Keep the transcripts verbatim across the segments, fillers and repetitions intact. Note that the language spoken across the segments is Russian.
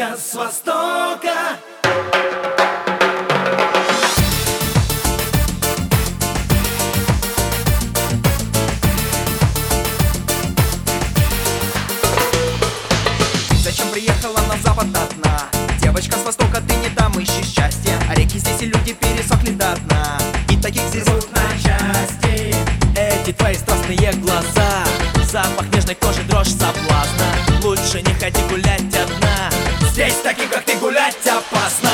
Девочка с востока. Зачем приехала на запад одна? Девочка с востока, ты не там ищешь счастье. А реки здесь и люди пересохли до дна. И таких здесь рвут на части. Эти твои страстные глаза, запах нежной кожи, дрожь соблазна. Лучше не ходи гулять одна. Здесь таким, как ты, гулять опасно.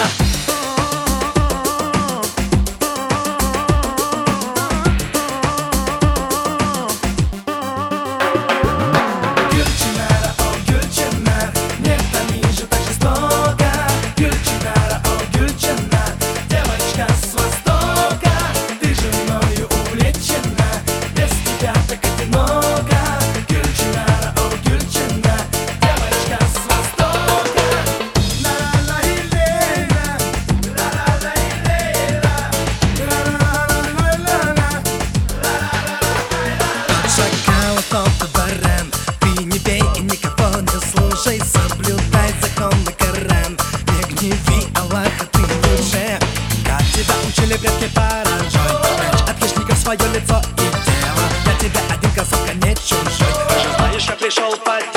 Соблюдай закон на Коран. Не гневи Аллаха, ты лучше. Как тебя учили предки паранджой. Прячь от хищников свое лицо и тело. Я тебе один косок, а не чужой. Ты же знаешь, я пришел по